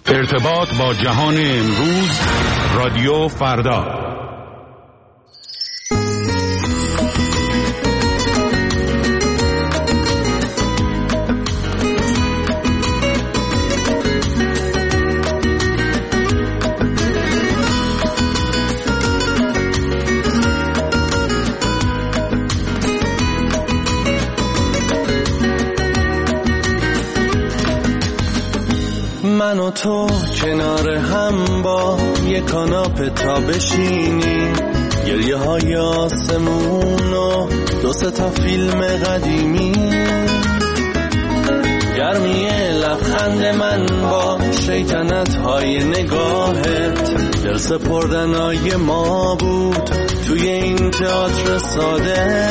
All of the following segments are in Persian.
ارتباط با جهان امروز، رادیو فردا. من و تو کنار هم با یک کاناپه تا بشینیم، گریه های آسمون و دو سه تا فیلم قدیمی، گرمی لبخند من با شیطنت های نگاهت، دل سپردنای ما بود توی این تئاتر ساده.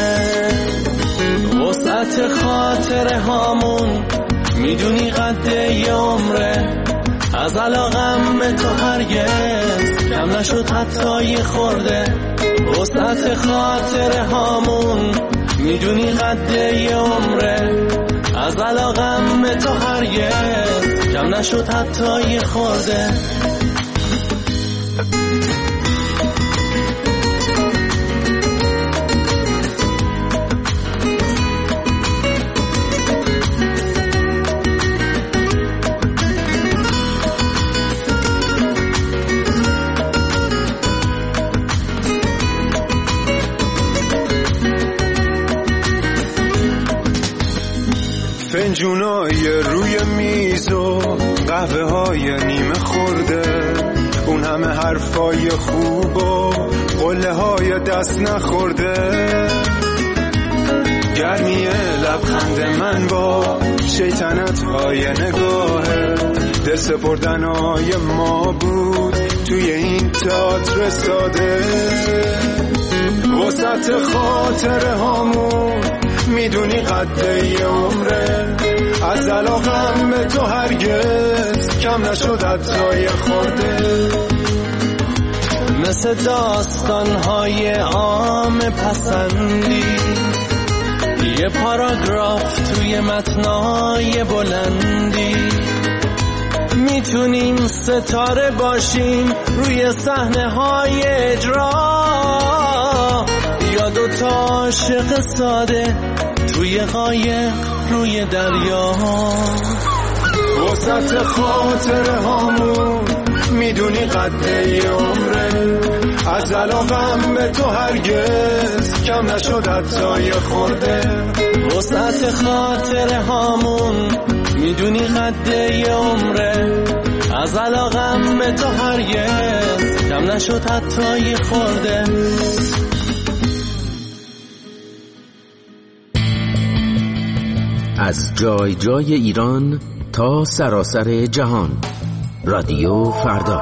وسعت خاطره هامون میدونی قده ی عمره، از علاقم به تو هرگز کم نشد حتی یه خورده. وسعت خاطره هامون میدونی قده ی عمره، از علاقم به تو هرگز کم نشد حتی یه خورده. فنجونای روی میز و قهوه های نیمه خورده، اون همه حرفای خوب و قله های دست نخورده، گرمی لبخند من با شیطنت های نگاهه، دل سپردنای ما بود توی این تئاتر ساده. وسط خاطره هامون میدونی قده ی عمره، از علاقم به تو هرگز کم نشد حتی یه خورده. مثل داستان‌های عام پسندی، یه پاراگراف توی متنای بلندی، میتونیم ستاره باشیم روی صحنه‌های اجرا، یا دوتا عاشق ساده توی قایق روی دریا. وسط خاطره هامون میدونی قده ی عمره، از علاقم به تو هرگز کم نشد حتی یه خورده. وسط خاطره هامون میدونی قده ی عمره، از علاقم به تو هرگز کم نشد حتی یه خورده. از جای جای ایران تا سراسر جهان، رادیو فردا.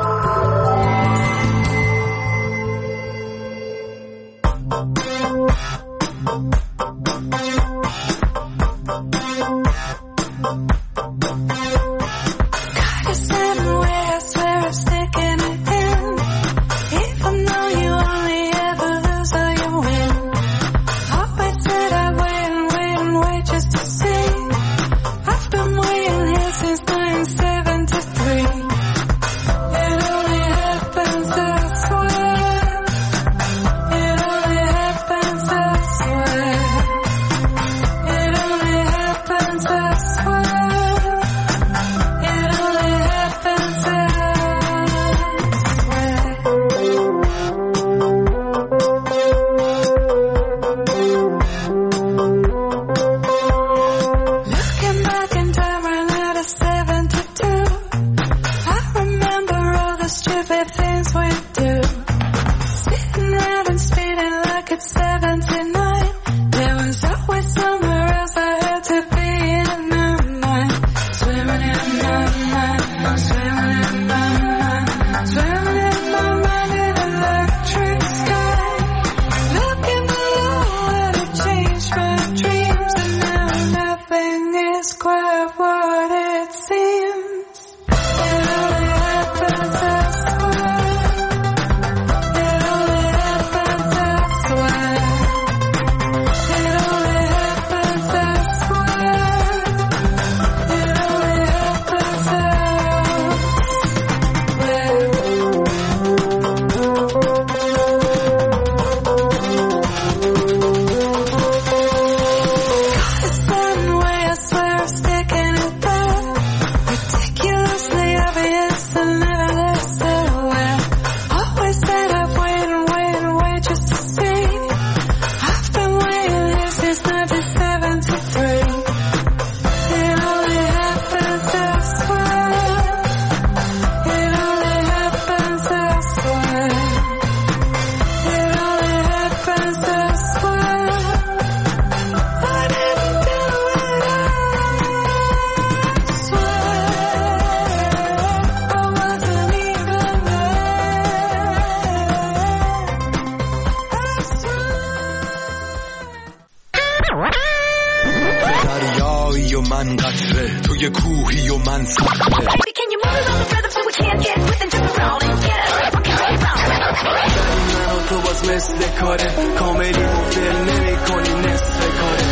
تو باز مثل کاره کاملی مفل نمی کنی نصف کاره.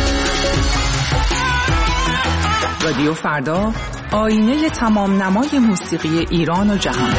رادیو فردا، آینه تمام نمای موسیقی ایران و جهان.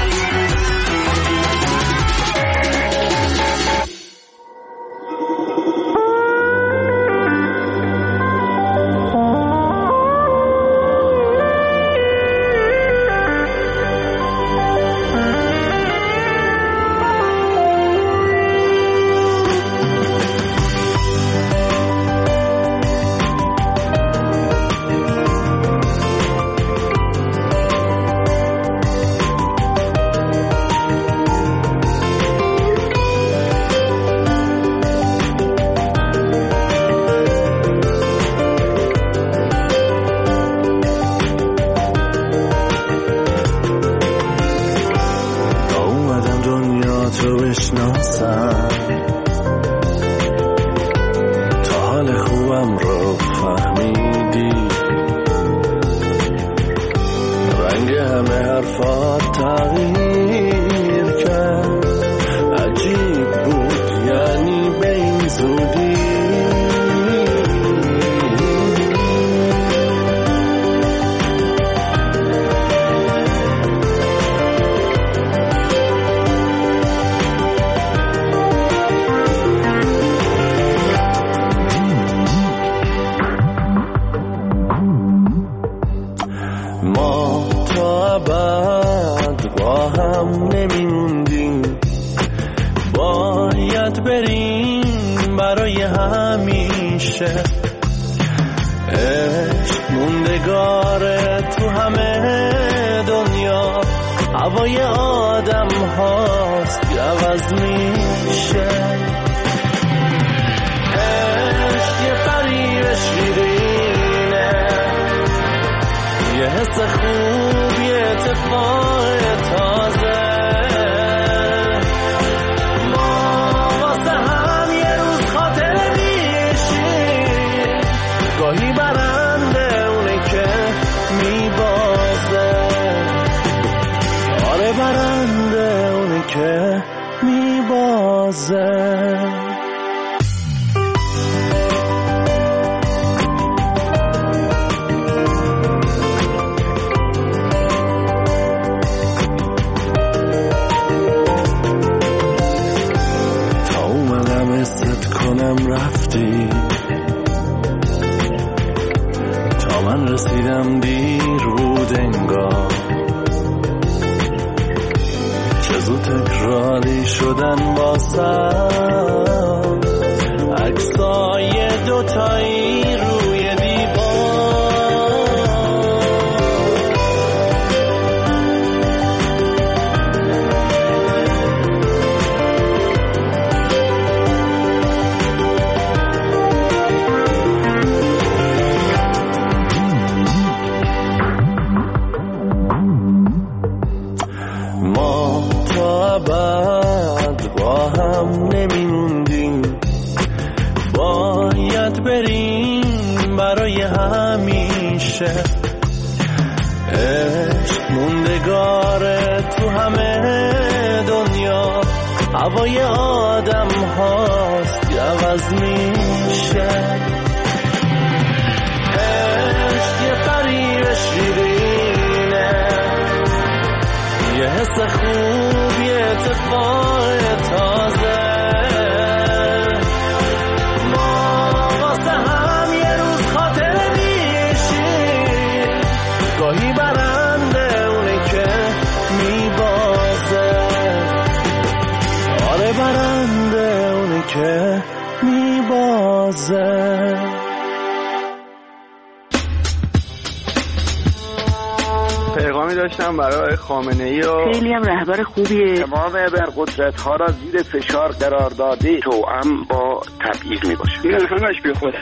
پیغامی داشتم برای خامنه‌ای و خیلی هم رهبر خوبیه. تمام ابرقدرت‌ها را زیر فشار قرار داده توأم با تبعیض میباشه. این همش بی خوده.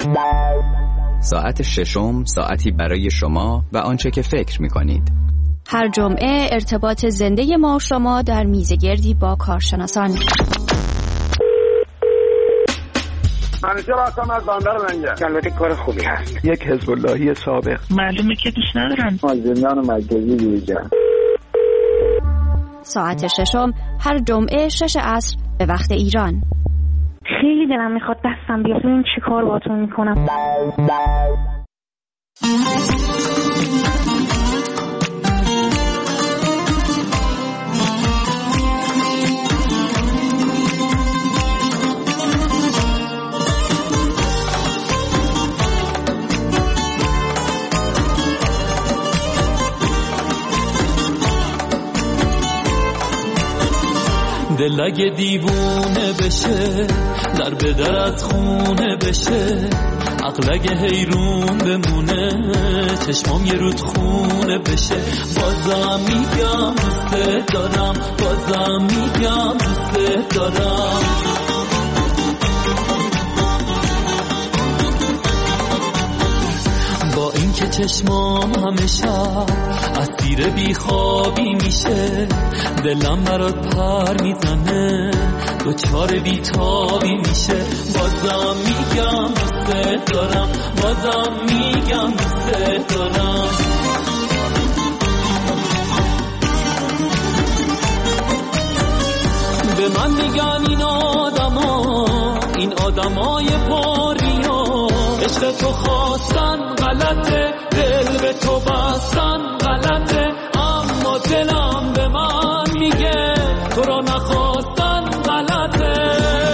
ساعت ششم، ساعتی برای شما و آنچه که فکر می‌کنید. هر جمعه ارتباط زنده ما و شما در میزگردی با کارشناسان. منیجر هستم از بندر لنگر. البته کار خوبی هست. یک حزب اللهی سابق. معلومه که دوست ندارن. از زندان مرکزی بیرون. ساعت ششم هر جمعه 6 عصر به وقت ایران. خیلی دلم میخواد دستم بیاد ببینم چی کار باهاتون میکنم. دل اگه دیوونه بشه در به در از خونه بشه، عقل اگه حیرون بمونه چشمام یه رود خونه بشه. بازم میگم دوست دارم، بازم میگم دوست دارم. با این که چشمام همه شب اسیر بیخوابی میشه، دلم برات پر میزنه دوچار بیتابی میشه. بازم میگم دوست دارم، بازم میگم دوست دارم. به من میگن این آدمای پاریا، عشق تو خواستن غلطه، دل به تو بستن غلطه، اما دلم به من میگه تو را نخواستن غلطه.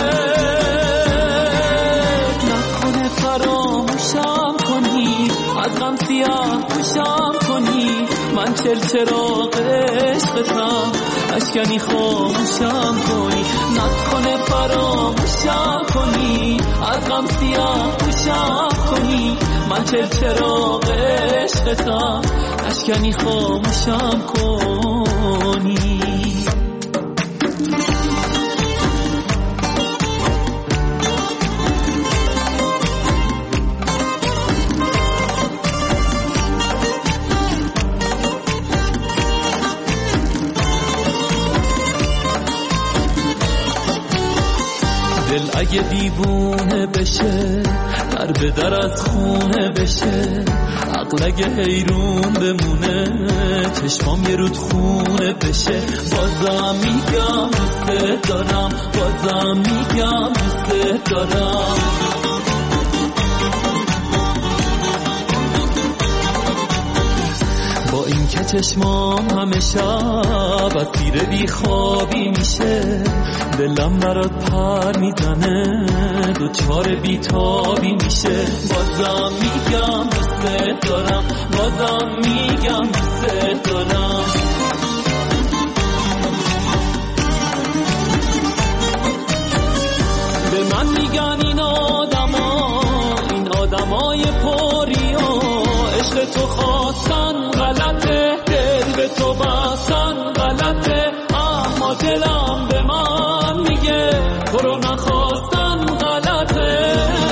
نکنه فراموشم کنی، از غم سیاه پوشم کنی، من چراغ عشقتم اشکنی خاموشم کنی. نکنه فراموشم کنی، از غم سیاه پوشم کنی، من چراغ عشقتم اشکنی خاموشم کنی. دل اگه دیوونه بشه در به در از خونه بشه، عقل اگه حیرون بمونه چشمام یه رود خونه بشه. بازم میگم دوست دارم، بازم میگم دوست دارم. با این که چشمام همه شب اسیر بیخوابی میشه، دلم برات پر میزنه دوچار بیتابی میشه. بازم میگم دوست دارم، بازم میگم دوست دارم. به من میگن این آدمای پاریا، عشق تو خواستن غلطه، دل به تو بستن غلطه، اما دلم به من میگه تو رو نخواستن غلطه.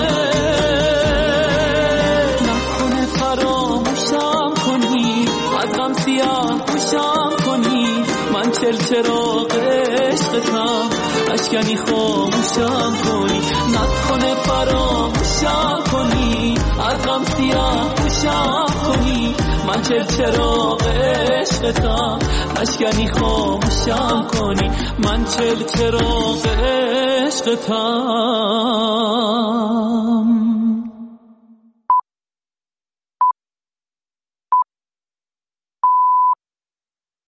نکنه فراموشم کنی، از غم سیاه پوشم کنی، من چراغ عشقتم اشکنی خاموشم کنی. نکنه فراموشم کنی، از غم سیاه پوشم کنی، من چراغ عشقتم اشکنی خاموشم کنی، من چراغ عشقتم